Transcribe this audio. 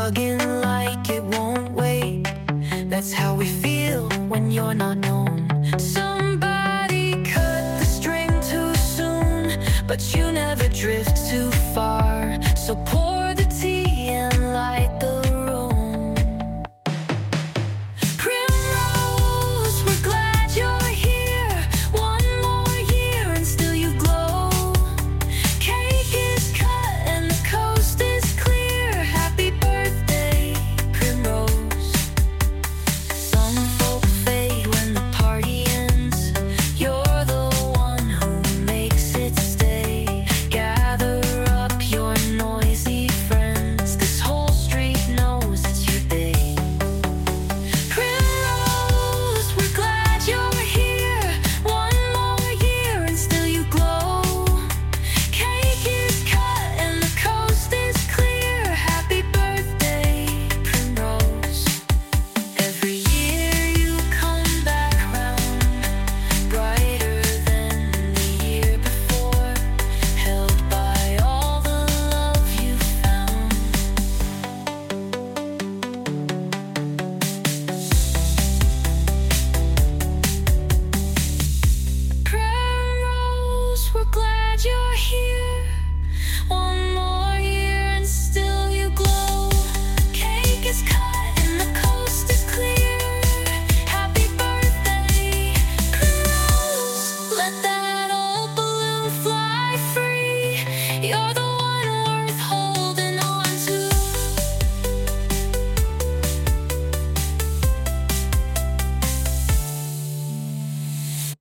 tugging like it won't wait. That's how we feel when you're not known. Somebody cut the string too soon, but you never drift too